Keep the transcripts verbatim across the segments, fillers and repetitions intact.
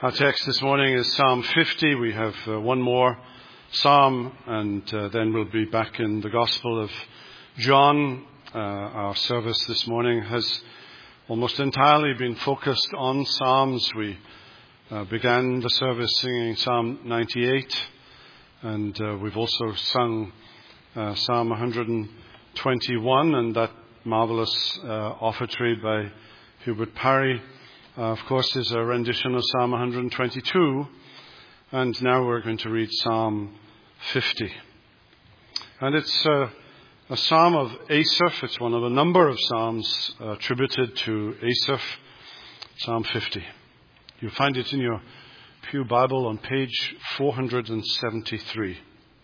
Our text this morning is Psalm fifty. We have uh, one more psalm, and uh, then we'll be back in the Gospel of John. Uh, our service this morning has almost entirely been focused on psalms. We uh, began the service singing Psalm ninety-eight, and uh, we've also sung uh, Psalm one twenty-one, and that marvelous uh, offertory by Hubert Parry, Uh, of course, is a rendition of Psalm one twenty-two, and now we're going to read Psalm fifty. And it's uh, a psalm of Asaph. It's one of a number of psalms uh, attributed to Asaph, Psalm fifty. You'll find it in your Pew Bible on page four seventy-three.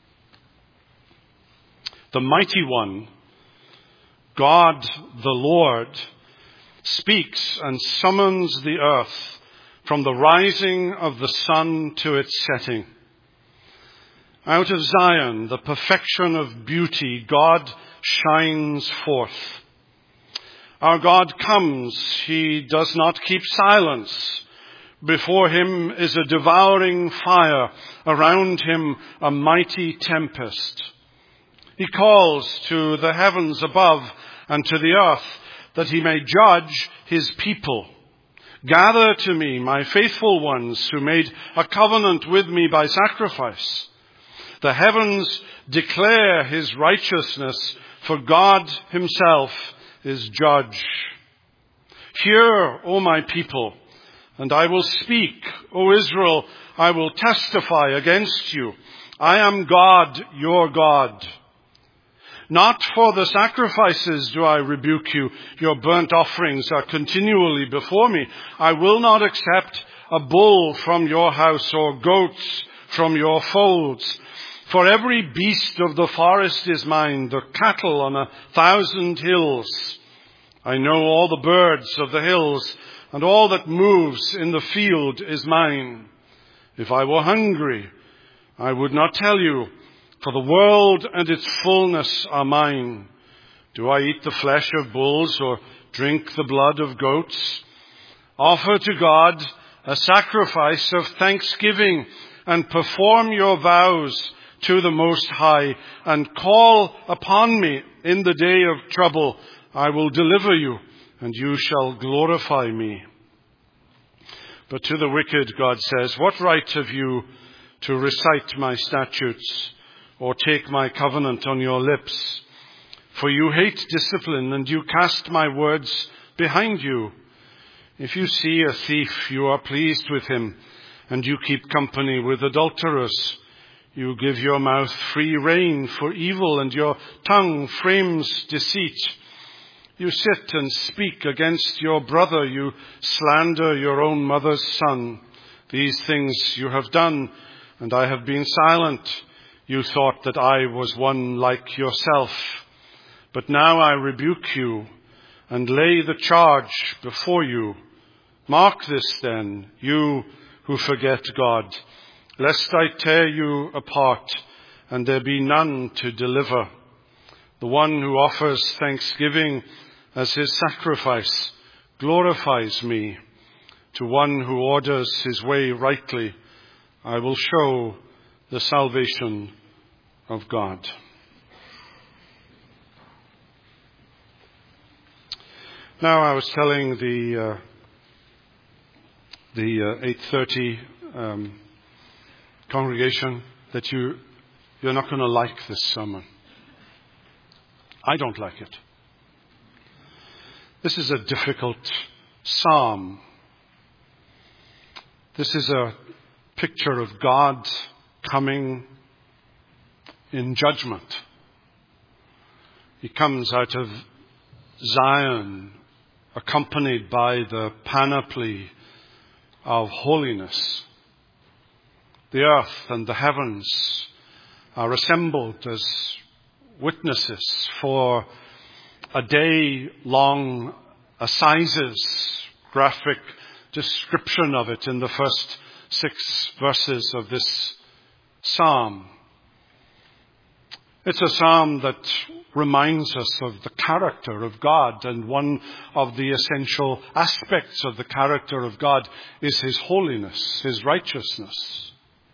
The Mighty One, God the Lord, speaks and summons the earth from the rising of the sun to its setting. Out of Zion, the perfection of beauty, God shines forth. Our God comes, he does not keep silence. Before him is a devouring fire, around him a mighty tempest. He calls to the heavens above and to the earth, that he may judge his people. Gather to me my faithful ones who made a covenant with me by sacrifice. The heavens declare his righteousness, for God himself is judge. Hear, O my people, and I will speak. O Israel, I will testify against you. I am God, your God. Not for the sacrifices do I rebuke you. Your burnt offerings are continually before me. I will not accept a bull from your house or goats from your folds. For every beast of the forest is mine, the cattle on a thousand hills. I know all the birds of the hills, and all that moves in the field is mine. If I were hungry, I would not tell you, for the world and its fullness are mine. Do I eat the flesh of bulls or drink the blood of goats? Offer to God a sacrifice of thanksgiving and perform your vows to the Most High, and call upon me in the day of trouble. I will deliver you, and you shall glorify me. But to the wicked, God says, what right have you to recite my statutes, or take my covenant on your lips? For you hate discipline, and you cast my words behind you. If you see a thief, you are pleased with him, and you keep company with adulterers. You give your mouth free rein for evil, and your tongue frames deceit. You sit and speak against your brother. You slander your own mother's son. These things you have done, and I have been silent. You thought that I was one like yourself. But now I rebuke you and lay the charge before you. Mark this then, you who forget God, lest I tear you apart and there be none to deliver. The one who offers thanksgiving as his sacrifice glorifies me. To one who orders his way rightly, I will show the salvation of God. Now, I was telling the uh, the uh, eight thirty um, congregation that you you're not going to like this sermon. I don't like it. This is a difficult psalm. This is a picture of God coming in judgment. He comes out of Zion, accompanied by the panoply of holiness. The earth and the heavens are assembled as witnesses for a day-long assizes, graphic description of it in the first six verses of this psalm. It's a psalm that reminds us of the character of God, and one of the essential aspects of the character of God is his holiness, his righteousness.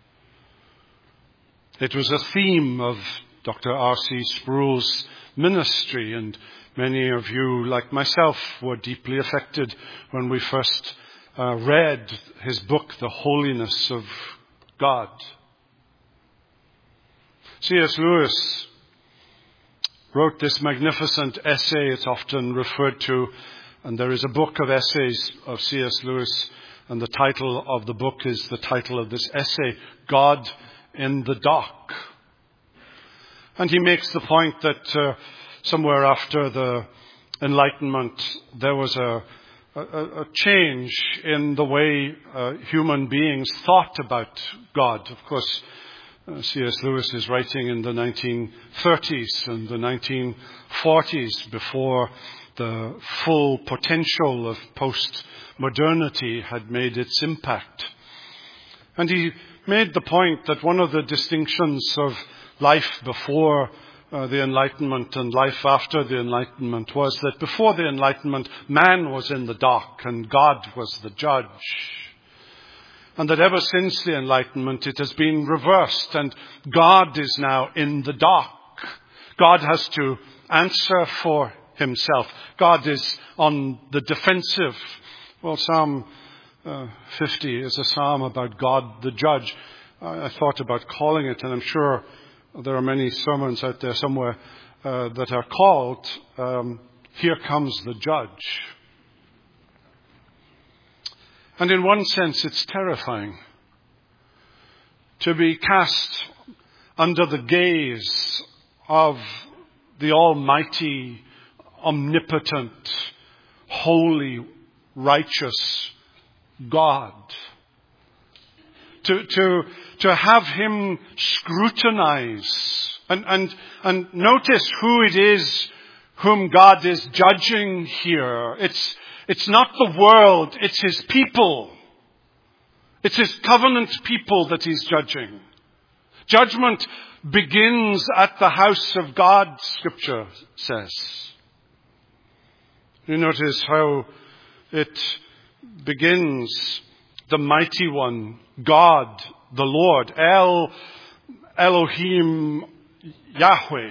It was a theme of Doctor R C Sproul's ministry, and many of you, like myself, were deeply affected when we first uh, read his book, The Holiness of God. C S Lewis wrote this magnificent essay. It's often referred to, and there is a book of essays of C S Lewis, and the title of the book is the title of this essay, God in the Dark. And he makes the point that uh, somewhere after the Enlightenment, there was a, a, a change in the way uh, human beings thought about God. Of course, uh, C S Lewis is writing in the nineteen thirties and the nineteen forties, before the full potential of post-modernity had made its impact. And he made the point that one of the distinctions of life before uh, the Enlightenment and life after the Enlightenment was that before the Enlightenment, man was in the dark and God was the judge. And that ever since the Enlightenment, it has been reversed, and God is now in the dark. God has to answer for himself. God is on the defensive. Well, Psalm uh, fifty is a psalm about God the judge. I, I thought about calling it, and I'm sure there are many sermons out there somewhere uh, that are called, um, Here Comes the Judge. And in one sense, it's terrifying to be cast under the gaze of the almighty, omnipotent, holy, righteous God. To, to, to have him scrutinize and, and, and notice who it is whom God is judging here. It's, it's not the world, it's his people. It's his covenant people that he's judging. Judgment begins at the house of God, Scripture says. You notice how it begins, the mighty one, God, the Lord, El, Elohim, Yahweh.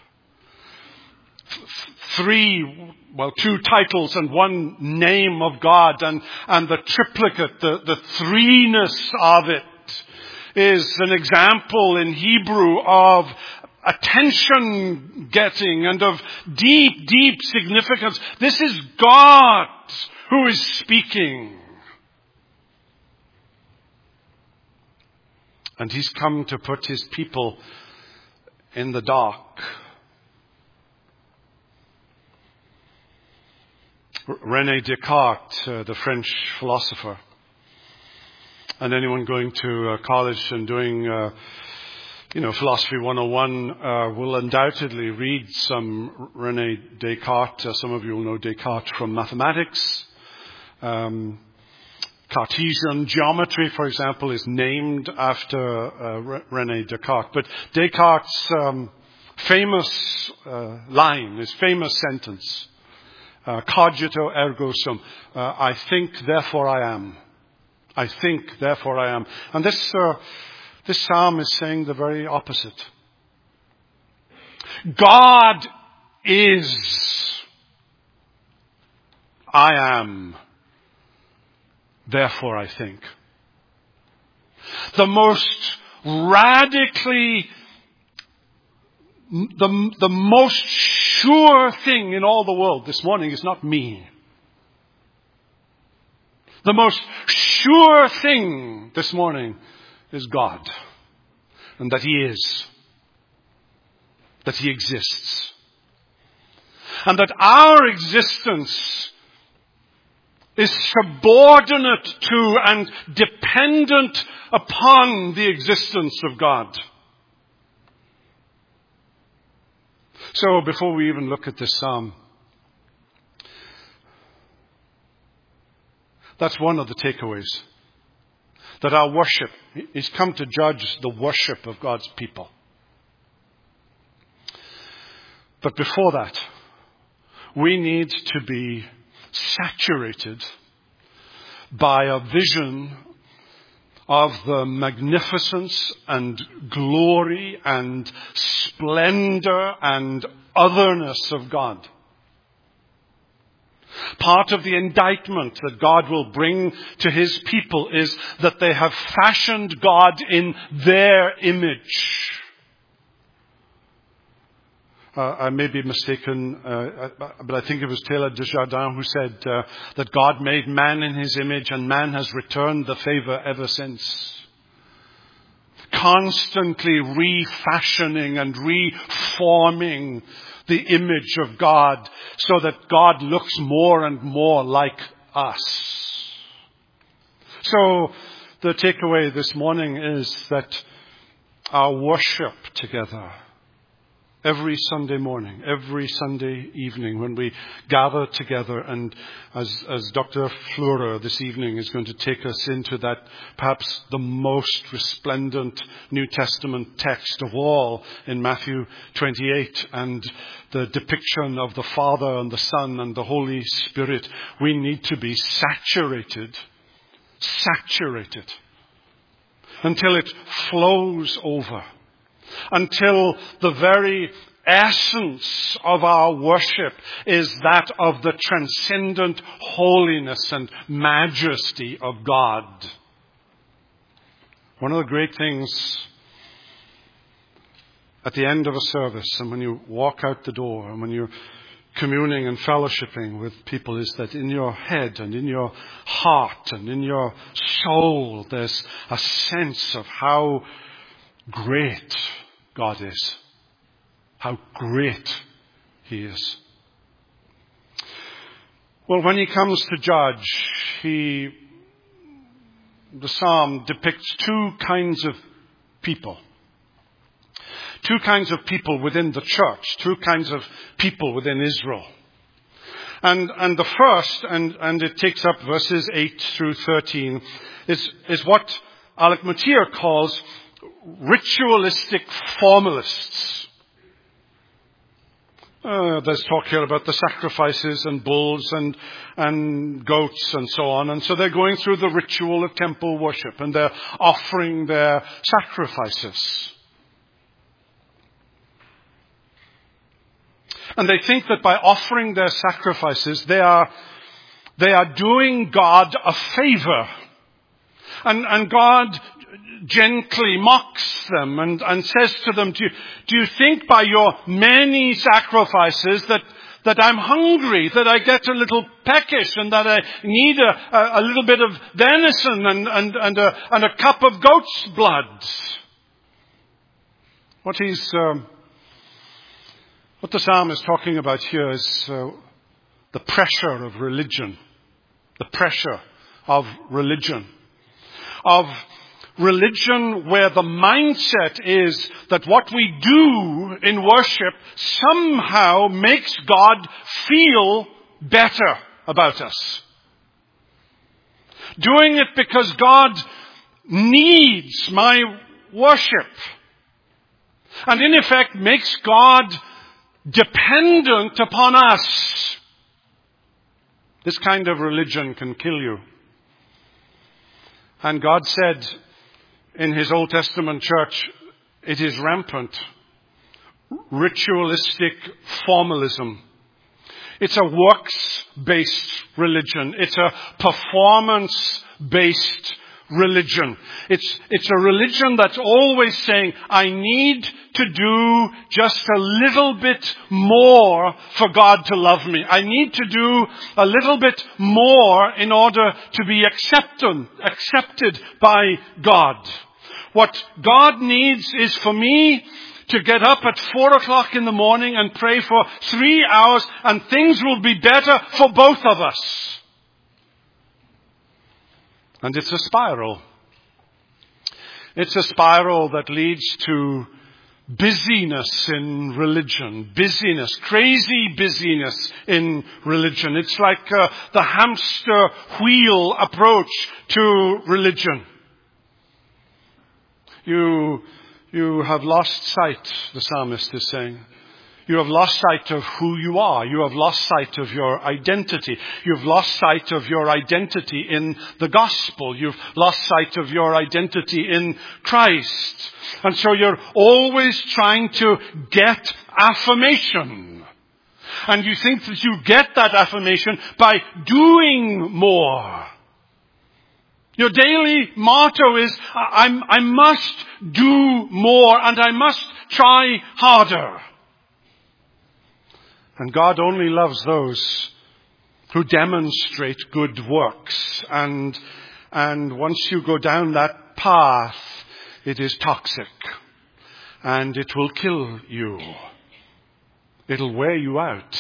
Three, well, two titles and one name of God, and, and the triplicate, the, the threeness of it is an example in Hebrew of attention getting and of deep, deep significance. This is God who is speaking. And he's come to put his people in the dark. René Descartes, uh, the French philosopher, and anyone going to uh, college and doing, uh, you know, Philosophy one oh one uh, will undoubtedly read some René Descartes. Uh, some of you will know Descartes from mathematics. Um, Cartesian geometry, for example, is named after uh, René Descartes. But Descartes' um, famous uh, line, his famous sentence, Uh, cogito ergo sum. Uh, I think, therefore I am. I think, therefore I am. And this, uh, this psalm is saying the very opposite. God is. I am. Therefore I think. The most radically, the, the most sure thing in all the world this morning is not me. The most sure thing this morning is God. And that he is. That he exists. And that our existence is subordinate to and dependent upon the existence of God. So before we even look at this psalm, that's one of the takeaways. That our worship, he's come to judge the worship of God's people. But before that, we need to be saturated by a vision of the magnificence and glory and splendor and otherness of God. Part of the indictment that God will bring to his people is that they have fashioned God in their image. Uh, I may be mistaken, uh, but I think it was Taylor Desjardins who said uh, that God made man in his image and man has returned the favor ever since. Constantly refashioning and reforming the image of God so that God looks more and more like us. So the takeaway this morning is that our worship together, every Sunday morning, every Sunday evening when we gather together, and as, as Doctor Fleurer this evening is going to take us into that perhaps the most resplendent New Testament text of all in Matthew twenty-eight, and the depiction of the Father and the Son and the Holy Spirit, we need to be saturated, saturated until it flows over. Until the very essence of our worship is that of the transcendent holiness and majesty of God. One of the great things at the end of a service, and when you walk out the door, and when you're communing and fellowshipping with people, is that in your head and in your heart and in your soul, there's a sense of how great God is. How great he is. Well, when he comes to judge, he, the psalm depicts two kinds of people. Two kinds of people within the church. Two kinds of people within Israel. And, and the first, and, and it takes up verses eight through thirteen, is, is what Alec Motyer calls ritualistic formalists. Uh, there's talk here about the sacrifices and bulls and and goats and so on. And so they're going through the ritual of temple worship and they're offering their sacrifices. And they think that by offering their sacrifices, they are they are doing God a favor. And, and God gently mocks them and, and says to them, do you, do you think by your many sacrifices that, that I'm hungry, that I get a little peckish and that I need a, a, a little bit of venison and, and, and, a, and a cup of goat's blood? What he's, um, what the psalm is talking about here is uh, the pressure of religion, the pressure of religion, of religion where the mindset is that what we do in worship somehow makes God feel better about us. Doing it because God needs my worship. And in effect makes God dependent upon us. This kind of religion can kill you. And God said in his Old Testament church, it is rampant. Ritualistic formalism. It's a works-based religion. It's a performance-based religion. It's, it's a religion that's always saying, I need to do just a little bit more for God to love me. I need to do a little bit more in order to be accepted, accepted by God. What God needs is for me to get up at four o'clock in the morning and pray for three hours and things will be better for both of us. And it's a spiral. It's a spiral that leads to busyness in religion. Busyness, crazy busyness in religion. It's like uh, the hamster wheel approach to religion. You, you have lost sight, the psalmist is saying. You have lost sight of who you are. You have lost sight of your identity. You've lost sight of your identity in the gospel. You've lost sight of your identity in Christ. And so you're always trying to get affirmation. And you think that you get that affirmation by doing more. Your daily motto is, I'm, I must do more and I must try harder. And God only loves those who demonstrate good works. And, and once you go down that path, it is toxic. And it will kill you. It'll wear you out.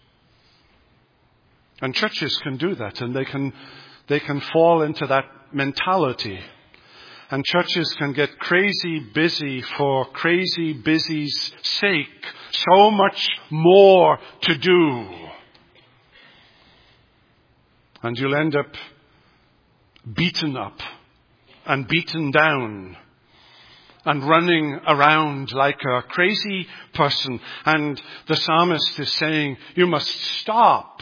And churches can do that, and they can, they can fall into that mentality. And churches can get crazy busy for crazy busy's sake. So much more to do. And you'll end up beaten up and beaten down and running around like a crazy person. And the psalmist is saying, you must stop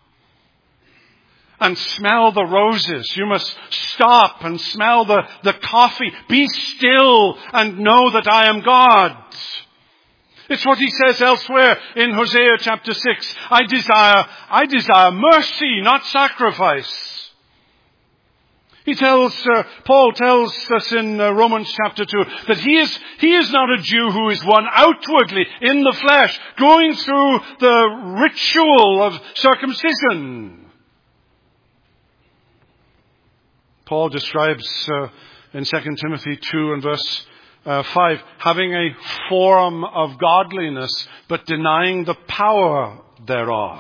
and smell the roses. You must stop and smell the, the coffee. Be still and know that I am God. It's what he says elsewhere in Hosea chapter six. I desire, I desire mercy, not sacrifice. He tells, uh, Paul tells us in uh, Romans chapter two that he is, he is not a Jew who is one outwardly in the flesh, going through the ritual of circumcision. Paul describes uh, in Second Timothy two and verse uh, five, having a form of godliness, but denying the power thereof.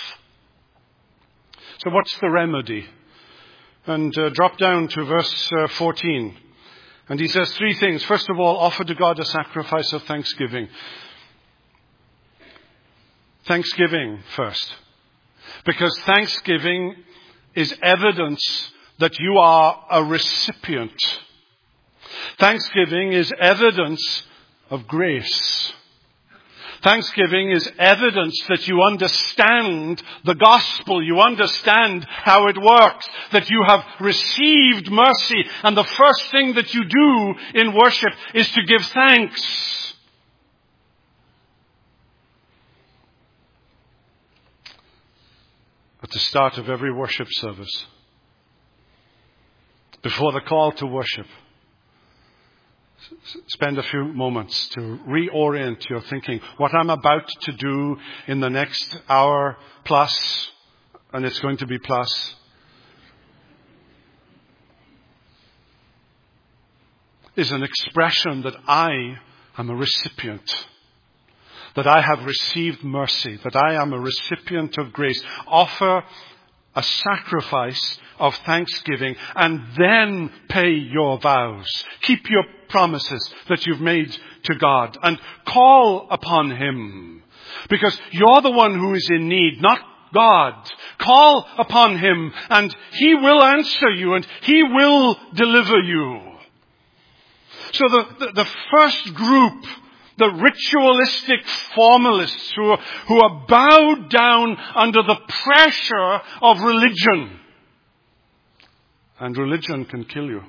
So what's the remedy? And uh, drop down to verse uh, fourteen. And he says three things. First of all, offer to God a sacrifice of thanksgiving. Thanksgiving first. Because thanksgiving is evidence that you are a recipient. Thanksgiving is evidence of grace. Thanksgiving is evidence that you understand the gospel. You understand how it works. That you have received mercy. And the first thing that you do in worship is to give thanks. At the start of every worship service, before the call to worship, spend a few moments to reorient your thinking. What I'm about to do in the next hour plus, and it's going to be plus, is an expression that I am a recipient. That I have received mercy. That I am a recipient of grace. Offer a sacrifice of thanksgiving and then pay your vows. Keep your promises that you've made to God and call upon Him. Because you're the one who is in need, not God. Call upon Him and He will answer you and He will deliver you. So the, the, the first group, the ritualistic formalists who are, who are bowed down under the pressure of religion. And religion can kill you.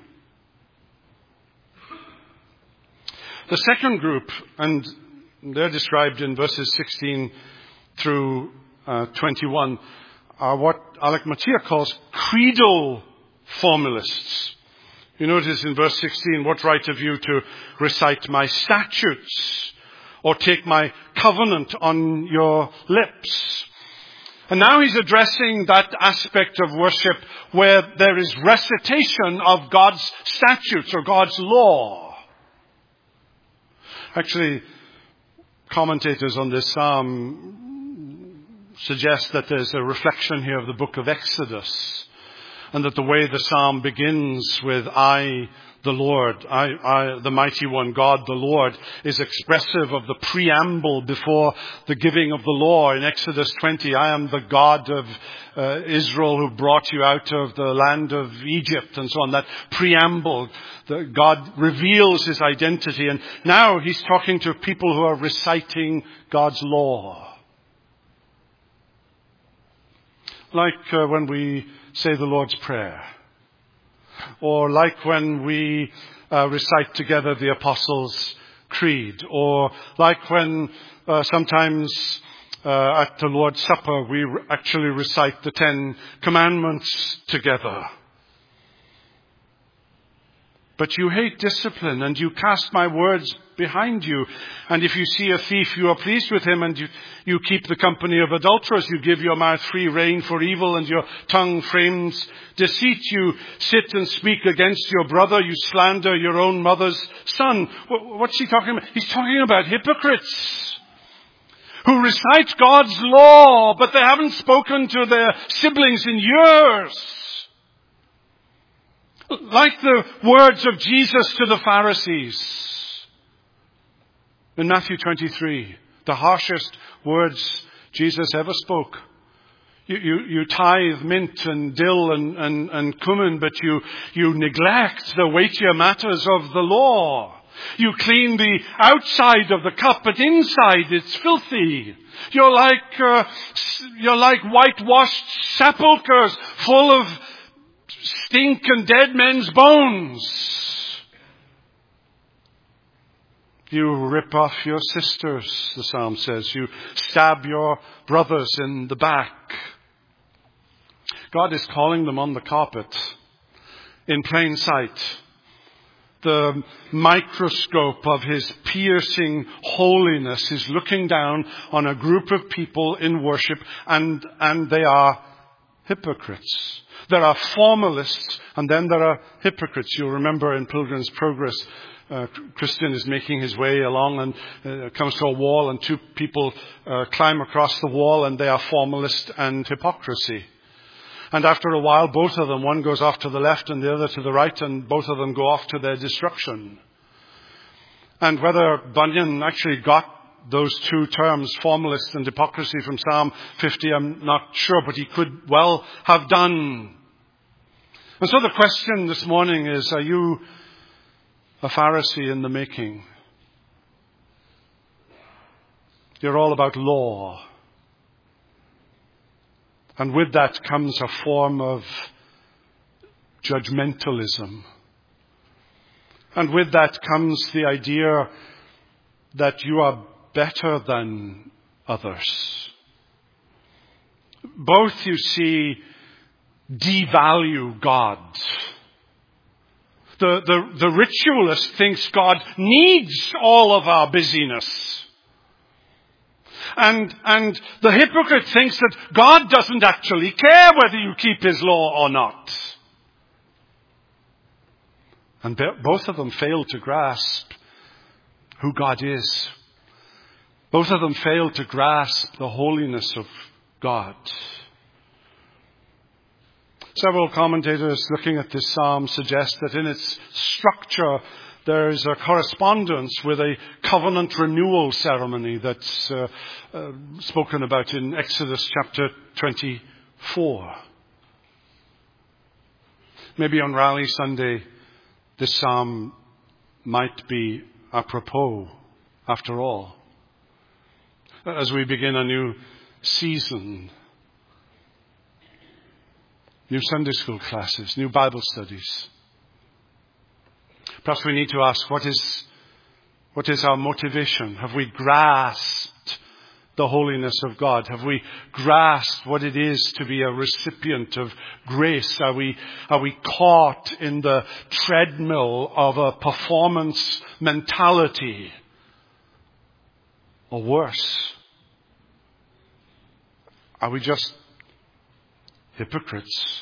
The second group, and they're described in verses sixteen through uh, twenty-one, are what Alec Motyer calls creedal formalists. You notice in verse sixteen, what right have you to recite my statutes or take my covenant on your lips? And now he's addressing that aspect of worship where there is recitation of God's statutes or God's law. Actually, commentators on this psalm suggest that there's a reflection here of the book of Exodus. and that the way the psalm begins with I, the Lord, I, I, the mighty one, God, the Lord, is expressive of the preamble before the giving of the law. In Exodus twenty, I am the God of uh, Israel who brought you out of the land of Egypt, and so on. That preamble, that God reveals his identity. And now he's talking to people who are reciting God's law. Like uh, when we say the Lord's Prayer. Or like when we uh, recite together the Apostles' Creed. Or like when uh, sometimes uh, at the Lord's Supper we re- actually recite the Ten Commandments together. But you hate discipline, and you cast my words behind you. And if you see a thief, you are pleased with him, and you, you keep the company of adulterers. You give your mouth free rein for evil, and your tongue frames deceit. You sit and speak against your brother. You slander your own mother's son. What's he talking about? He's talking about hypocrites who recite God's law, but they haven't spoken to their siblings in years. Like the words of Jesus to the Pharisees in Matthew twenty-three, the harshest words Jesus ever spoke. You, you, you tithe mint and dill and, and, and cumin, but you, you neglect the weightier matters of the law. You clean the outside of the cup, but inside it's filthy. You're like, uh, you're like whitewashed sepulchres full of stink and dead men's bones. You rip off your sisters, the psalm says. You stab your brothers in the back. God is calling them on the carpet in plain sight. The microscope of his piercing holiness is looking down on a group of people in worship, and, and they are hypocrites. There are formalists, and then there are hypocrites. You'll remember in Pilgrim's Progress, uh, Christian is making his way along and uh, comes to a wall, and two people uh, climb across the wall, and they are formalist and hypocrisy. And after a while, both of them, one goes off to the left and the other to the right, and both of them go off to their destruction. And whether Bunyan actually got those two terms, formalist and hypocrisy, from Psalm fifty, I'm not sure, but he could well have done. And so the question this morning is, are you a Pharisee in the making? You're all about law. And with that comes a form of judgmentalism. And with that comes the idea that you are better than others. Both, you see, devalue God. The, the, the ritualist thinks God needs all of our busyness. And, and the hypocrite thinks that God doesn't actually care whether you keep his law or not. And both of them fail to grasp who God is. Both of them fail to grasp the holiness of God. Several commentators looking at this psalm suggest that in its structure there is a correspondence with a covenant renewal ceremony that's uh, uh, spoken about in Exodus chapter twenty-four. Maybe on Rally Sunday this psalm might be apropos after all, as we begin a new season. New Sunday school classes, new Bible studies. Perhaps we need to ask, what is, what is our motivation? Have we grasped the holiness of God? Have we grasped what it is to be a recipient of grace? Are we, are we caught in the treadmill of a performance mentality? Or worse, are we just hypocrites?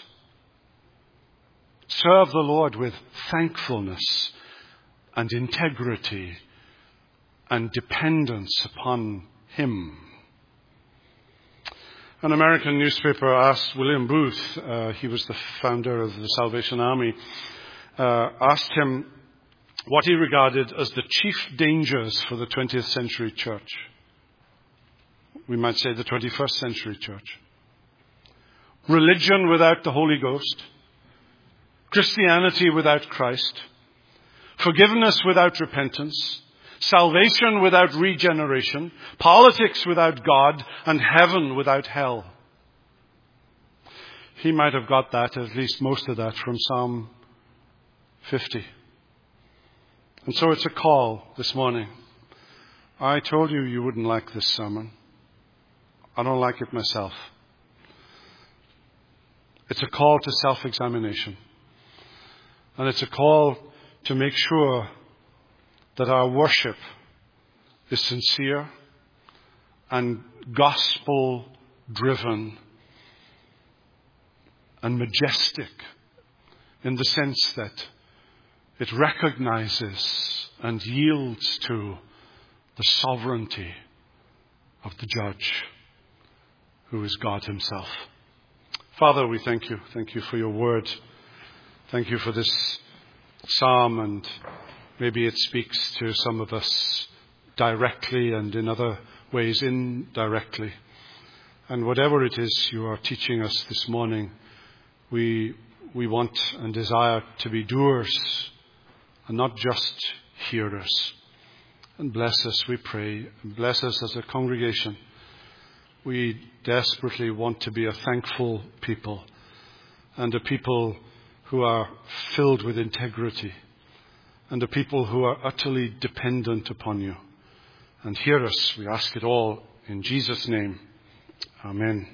Serve the Lord with thankfulness and integrity and dependence upon him. An American newspaper asked William Booth, uh, he was the founder of the Salvation Army, uh, asked him what he regarded as the chief dangers for the twentieth century church. We might say the twenty-first century church. Religion without the Holy Ghost, Christianity without Christ, forgiveness without repentance, salvation without regeneration, politics without God, and heaven without hell. He might have got that, at least most of that, from Psalm fifty. And so it's a call this morning. I told you you wouldn't like this sermon. I don't like it myself. It's a call to self-examination. And it's a call to make sure that our worship is sincere and gospel-driven and majestic in the sense that it recognizes and yields to the sovereignty of the judge, who is God himself. Father, we thank you. Thank you for your word. Thank you for this psalm, and maybe it speaks to some of us directly and in other ways indirectly. And whatever it is you are teaching us this morning, we we want and desire to be doers and not just hearers. And bless us, we pray. And bless us as a congregation. We desperately want to be a thankful people, and a people who are filled with integrity, and a people who are utterly dependent upon you. And hear us, we ask it all in Jesus' name. Amen.